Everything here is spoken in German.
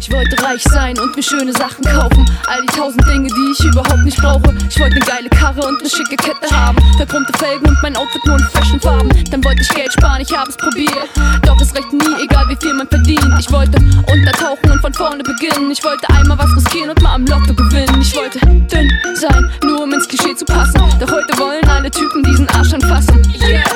Ich wollte reich sein und mir schöne Sachen kaufen. All die 1000 Dinge, die ich überhaupt nicht brauche. Ich wollte eine geile Karre und eine schicke Kette haben, verchromte Felgen und mein Outfit nur in Fashionfarben. Dann wollte ich Geld sparen, ich habe es probiert, doch es reicht nie, egal wie viel man verdient. Ich wollte untertauchen und von vorne beginnen. Ich wollte einmal was riskieren und mal am Lotto gewinnen. Ich wollte dünn sein, nur um ins Klischee zu passen. Doch heute wollen alle Typen diesen Arsch anfassen. Yeah.